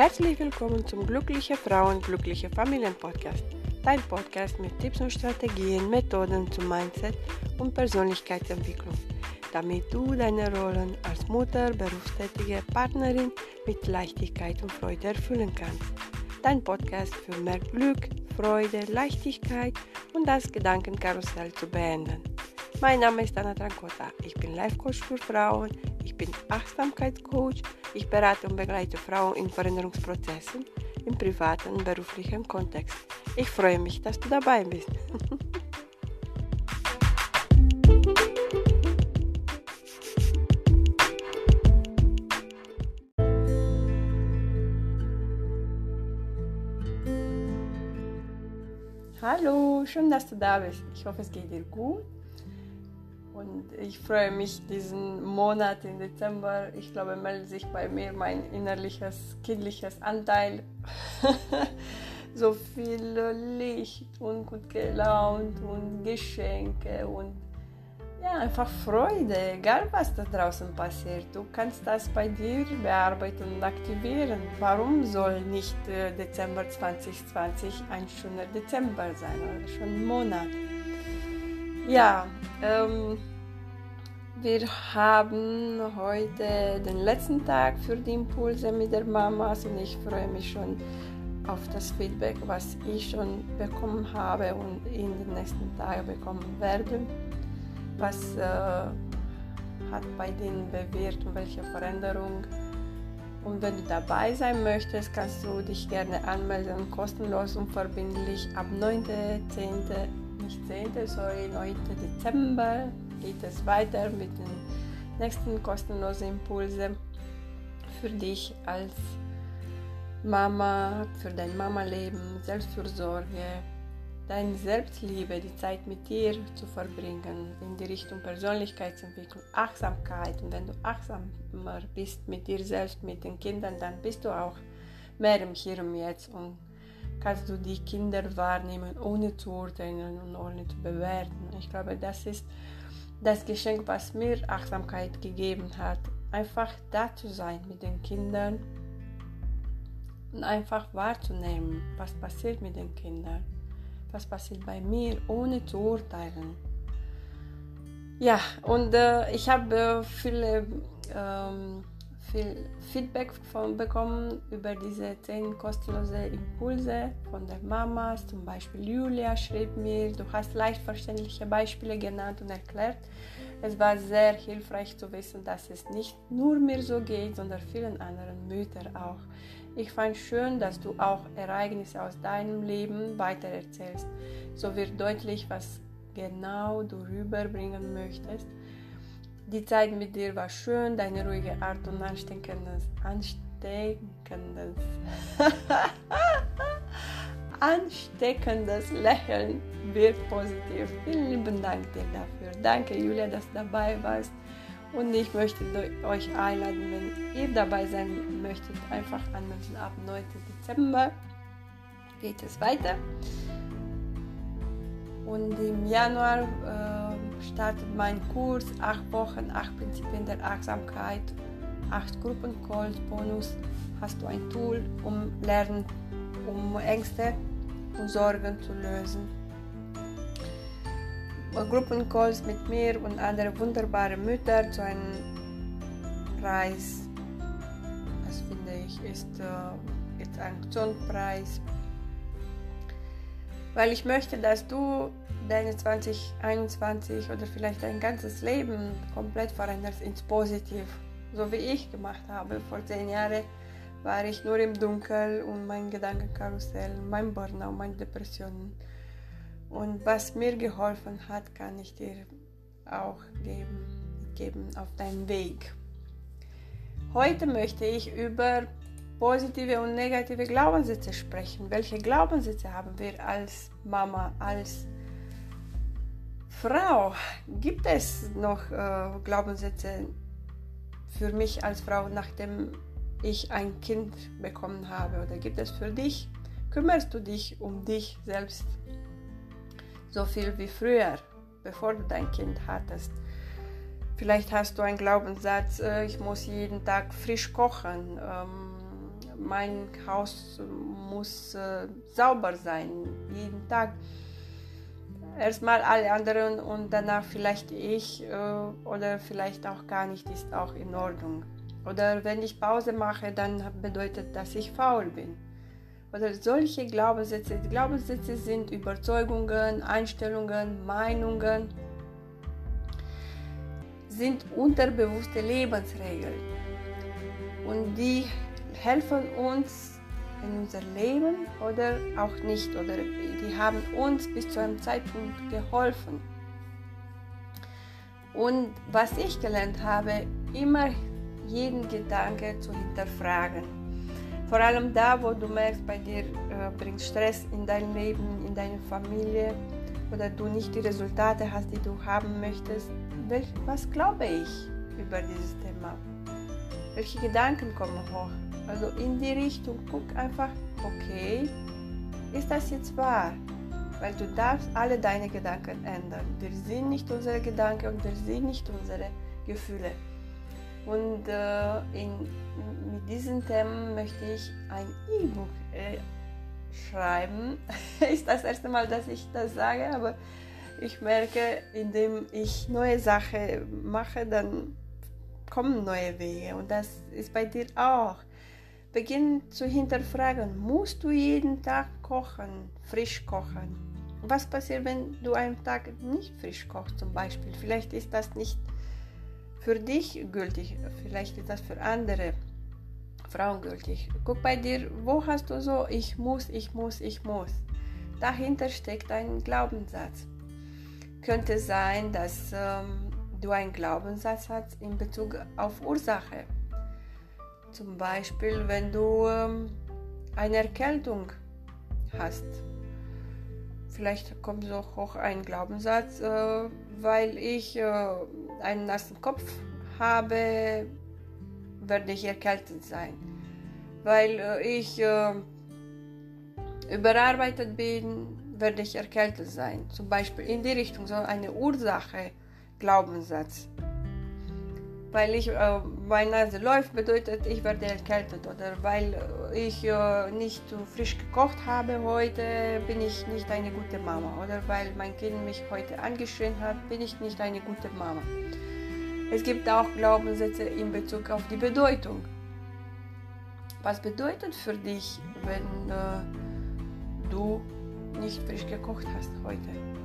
Herzlich willkommen zum Glückliche Frauen, Glückliche Familien Podcast. Dein Podcast mit Tipps und Strategien, Methoden zum Mindset und Persönlichkeitsentwicklung, damit du deine Rollen als Mutter, berufstätige Partnerin mit Leichtigkeit und Freude erfüllen kannst. Dein Podcast für mehr Glück, Freude, Leichtigkeit und das Gedankenkarussell zu beenden. Mein Name ist Anna Trancota. Ich bin Life-Coach für Frauen, ich bin Achtsamkeitscoach, ich berate und begleite Frauen in Veränderungsprozessen im privaten und beruflichen Kontext. Ich freue mich, dass du dabei bist. Hallo, schön, dass du da bist. Ich hoffe, es geht dir gut. Und ich freue mich, diesen Monat im Dezember, ich glaube, meldet sich bei mir mein innerliches, kindliches Anteil. So viel Licht und gut gelaunt und Geschenke und ja, einfach Freude, egal was da draußen passiert. Du kannst das bei dir bearbeiten und aktivieren. Warum soll nicht Dezember 2020 ein schöner Dezember sein oder schon ein Monat? Ja, wir haben heute den letzten Tag für die Impulse mit der Mamas und ich freue mich schon auf das Feedback, was ich schon bekommen habe und in den nächsten Tagen bekommen werde. Was hat bei denen bewirkt und welche Veränderung. Und wenn du dabei sein möchtest, kannst du dich gerne anmelden, kostenlos und verbindlich. Ab 9. Dezember geht es weiter mit den nächsten kostenlosen Impulsen für dich als Mama, für dein Mama-Leben, Selbstfürsorge, deine Selbstliebe, die Zeit mit dir zu verbringen in die Richtung Persönlichkeitsentwicklung, Achtsamkeit. Und wenn du achtsamer bist mit dir selbst, mit den Kindern, dann bist du auch mehr im Hier und Jetzt und kannst du die Kinder wahrnehmen, ohne zu urteilen und ohne zu bewerten. Ich glaube, das ist das Geschenk, was mir Achtsamkeit gegeben hat. Einfach da zu sein mit den Kindern und einfach wahrzunehmen, was passiert mit den Kindern, was passiert bei mir, ohne zu urteilen. Ja, und ich habe viel Feedback bekommen über diese 10 kostenlose Impulse von der Mamas. Zum Beispiel Julia schrieb mir, du hast leicht verständliche Beispiele genannt und erklärt. Es war sehr hilfreich zu wissen, dass es nicht nur mir so geht, sondern vielen anderen Müttern auch. Ich fand schön, dass du auch Ereignisse aus deinem Leben weitererzählst. So wird deutlich, was genau du rüberbringen möchtest. Die Zeit mit dir war schön, deine ruhige Art und ansteckendes Lächeln wirkt positiv. Vielen lieben Dank dir dafür. Danke, Julia, dass du dabei warst. Und ich möchte euch einladen, wenn ihr dabei sein möchtet, einfach anmelden. Ab 9. Dezember geht es weiter. Und im Januar startet mein Kurs 8 Wochen, 8 Prinzipien der Achtsamkeit, 8 Gruppencalls, Bonus. Hast du ein Tool, um lernen, um Ängste und Sorgen zu lösen. Gruppencalls mit mir und anderen wunderbaren Müttern zu einem Preis. Das finde ich ist jetzt ein Aktionspreis. Weil ich möchte, dass du deine 2021 oder vielleicht dein ganzes Leben komplett veränderst ins Positiv. So wie ich gemacht habe. Vor 10 Jahren war ich nur im Dunkeln und mein Gedankenkarussell, mein Burnout, meine Depressionen. Und was mir geholfen hat, kann ich dir auch geben auf deinen Weg. Heute möchte ich über positive und negative Glaubenssätze sprechen. Welche Glaubenssätze haben wir als Mama, als Frau? Gibt es noch Glaubenssätze für mich als Frau, nachdem ich ein Kind bekommen habe? Oder gibt es für dich? Kümmerst du dich um dich selbst so viel wie früher, bevor du dein Kind hattest? Vielleicht hast du einen Glaubenssatz, ich muss jeden Tag frisch kochen. mein Haus muss sauber sein, jeden Tag. Erstmal alle anderen und danach vielleicht ich oder vielleicht auch gar nicht, ist auch in Ordnung. Oder wenn ich Pause mache, dann bedeutet das, dass ich faul bin. Oder solche Glaubenssätze. Glaubenssätze sind Überzeugungen, Einstellungen, Meinungen, sind unterbewusste Lebensregeln. Und die helfen uns in unser Leben oder auch nicht. Oder die haben uns bis zu einem Zeitpunkt geholfen. Und was ich gelernt habe, immer jeden Gedanke zu hinterfragen. Vor allem da, wo du merkst, bei dir bringt Stress in dein Leben, in deine Familie oder du nicht die Resultate hast, die du haben möchtest. Was glaube ich über dieses Thema? Welche Gedanken kommen hoch? Also in die Richtung, guck einfach, okay, ist das jetzt wahr? Weil du darfst alle deine Gedanken ändern. Wir sind nicht unsere Gedanken und wir sind nicht unsere Gefühle. Und mit diesen Themen möchte ich ein E-Book schreiben. Ist das erste Mal, dass ich das sage, aber ich merke, indem ich neue Sachen mache, dann kommen neue Wege. Und das ist bei dir auch. Beginn zu hinterfragen, musst du jeden Tag kochen, frisch kochen? Was passiert, wenn du einen Tag nicht frisch kochst zum Beispiel? Vielleicht ist das nicht für dich gültig, vielleicht ist das für andere Frauen gültig. Guck bei dir, wo hast du so, ich muss. Dahinter steckt ein Glaubenssatz. Könnte sein, dass du einen Glaubenssatz hast in Bezug auf Ursache. Zum Beispiel, wenn du eine Erkältung hast. Vielleicht kommt so hoch ein Glaubenssatz, weil ich einen nassen Kopf habe, werde ich erkältet sein. Weil ich überarbeitet bin, werde ich erkältet sein. Zum Beispiel in die Richtung, so eine Ursache, Glaubenssatz. Weil meine Nase läuft, bedeutet, ich werde erkältet. Oder weil ich nicht frisch gekocht habe heute, bin ich nicht eine gute Mama. Oder weil mein Kind mich heute angeschrien hat, bin ich nicht eine gute Mama. Es gibt auch Glaubenssätze in Bezug auf die Bedeutung. Was bedeutet für dich, wenn du nicht frisch gekocht hast heute?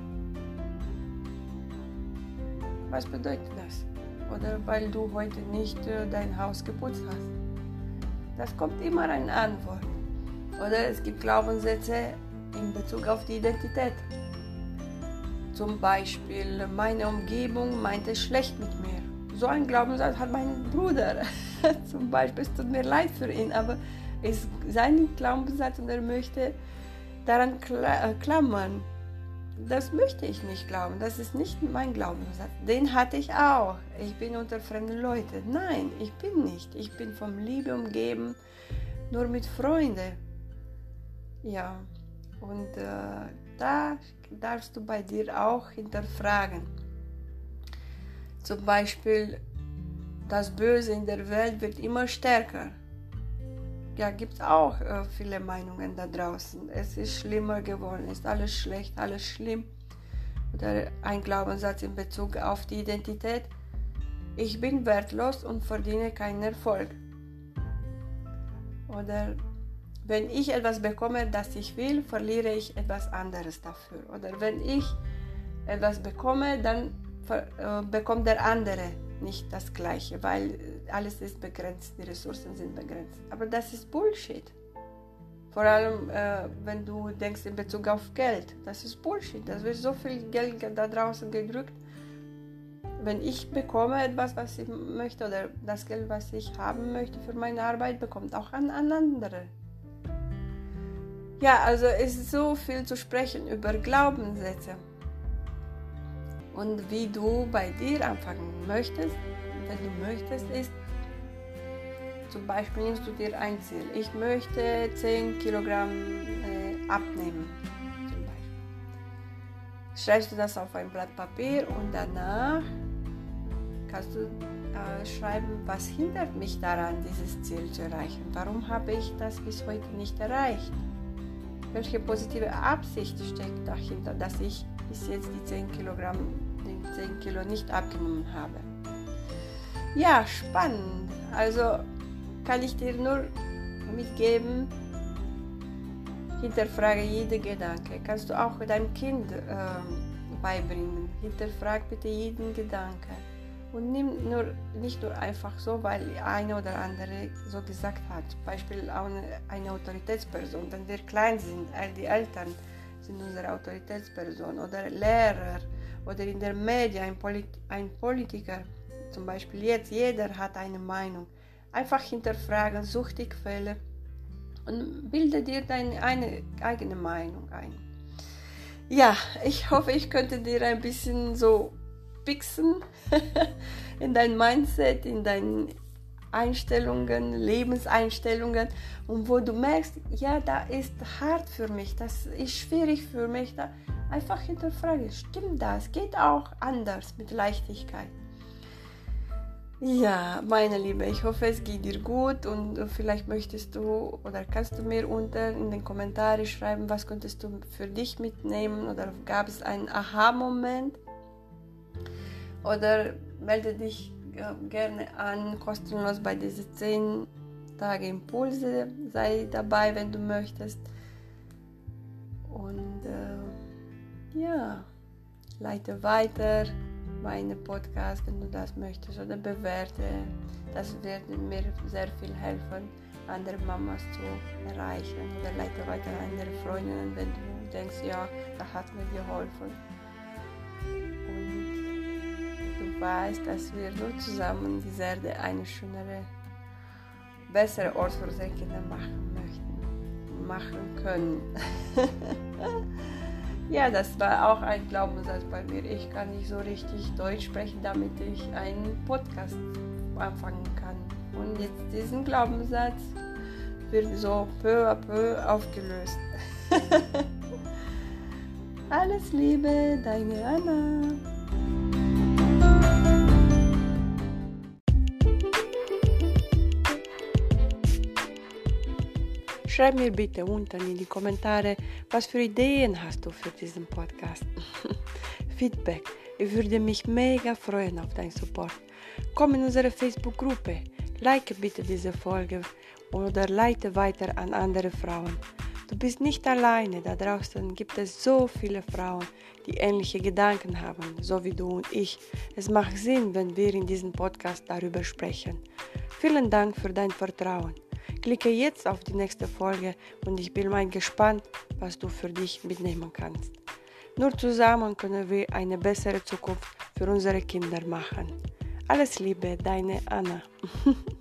Was bedeutet das? Oder weil du heute nicht dein Haus geputzt hast. Das kommt immer eine Antwort. Oder es gibt Glaubenssätze in Bezug auf die Identität. Zum Beispiel, meine Umgebung meint es schlecht mit mir. So ein Glaubenssatz hat mein Bruder. Zum Beispiel, es tut mir leid für ihn, aber es ist sein Glaubenssatz und er möchte daran klammern. Das möchte ich nicht glauben, das ist nicht mein Glaubenssatz. Den hatte ich auch. Ich bin unter fremden Leuten. Nein, ich bin nicht. Ich bin von Liebe umgeben, nur mit Freunden. Ja, und da darfst du bei dir auch hinterfragen. Zum Beispiel, das Böse in der Welt wird immer stärker. Ja, gibt es auch viele Meinungen da draußen. Es ist schlimmer geworden, ist alles schlecht, alles schlimm. Oder ein Glaubenssatz in Bezug auf die Identität. Ich bin wertlos und verdiene keinen Erfolg. Oder wenn ich etwas bekomme, das ich will, verliere ich etwas anderes dafür. Oder wenn ich etwas bekomme, dann bekommt der andere nicht das Gleiche, weil alles ist begrenzt, die Ressourcen sind begrenzt. Aber das ist Bullshit. Vor allem, wenn du denkst in Bezug auf Geld. Das ist Bullshit. Da wird so viel Geld da draußen gedrückt. Wenn ich bekomme etwas, was ich möchte, oder das Geld, was ich haben möchte für meine Arbeit, bekommt auch ein anderer. Ja, also es ist so viel zu sprechen über Glaubenssätze. Und wie du bei dir anfangen möchtest, wenn du möchtest, ist, zum Beispiel nimmst du dir ein Ziel. Ich möchte 10 Kilogramm abnehmen. Zum Beispiel. Schreibst du das auf ein Blatt Papier und danach kannst du schreiben, was hindert mich daran, dieses Ziel zu erreichen? Warum habe ich das bis heute nicht erreicht? Welche positive Absicht steckt dahinter, dass ich bis jetzt die 10 Kilo nicht abgenommen habe? Ja, spannend. Also kann ich dir nur mitgeben, hinterfrage jeden Gedanke. Kannst du auch deinem Kind beibringen. Hinterfrag bitte jeden Gedanke. Und nimm nicht nur einfach so, weil eine oder andere so gesagt hat. Zum Beispiel auch eine Autoritätsperson. Wenn wir klein sind, die Eltern sind unsere Autoritätsperson. Oder Lehrer. Oder in der Medien ein Politiker. Zum Beispiel jetzt, jeder hat eine Meinung. Einfach hinterfragen, such die Quelle und bilde dir deine eigene Meinung ein. Ja, ich hoffe, ich könnte dir ein bisschen so fixen in dein Mindset, in deine Einstellungen, Lebenseinstellungen, und wo du merkst, ja, da ist hart für mich, das ist schwierig für mich, da einfach hinterfragen, stimmt das, geht auch anders mit Leichtigkeit. Ja, meine Liebe, ich hoffe, es geht dir gut, und vielleicht möchtest du oder kannst du mir unten in den Kommentaren schreiben, was konntest du für dich mitnehmen, oder gab es einen Aha-Moment, oder melde dich gerne an, kostenlos bei diesen 10 Tage Impulse, sei dabei, wenn du möchtest, und ja, leite weiter meine Podcast, wenn du das möchtest, oder bewerte. Das wird mir sehr viel helfen, andere Mamas zu erreichen, oder leite weiter an andere Freundinnen, wenn du denkst, ja, das hat mir geholfen. Und du weißt, dass wir nur zusammen diese Erde eine schönere, bessere Ort für unsere Kinder machen können. Ja, das war auch ein Glaubenssatz bei mir. Ich kann nicht so richtig Deutsch sprechen, damit ich einen Podcast anfangen kann. Und jetzt diesen Glaubenssatz wird so peu à peu aufgelöst. Alles Liebe, deine Anna. Schreib mir bitte unten in die Kommentare, was für Ideen hast du für diesen Podcast. Feedback. Ich würde mich mega freuen auf deinen Support. Komm in unsere Facebook-Gruppe. Like bitte diese Folge oder leite weiter an andere Frauen. Du bist nicht alleine. Da draußen gibt es so viele Frauen, die ähnliche Gedanken haben, so wie du und ich. Es macht Sinn, wenn wir in diesem Podcast darüber sprechen. Vielen Dank für dein Vertrauen. Klicke jetzt auf die nächste Folge, und ich bin mal gespannt, was du für dich mitnehmen kannst. Nur zusammen können wir eine bessere Zukunft für unsere Kinder machen. Alles Liebe, deine Anna.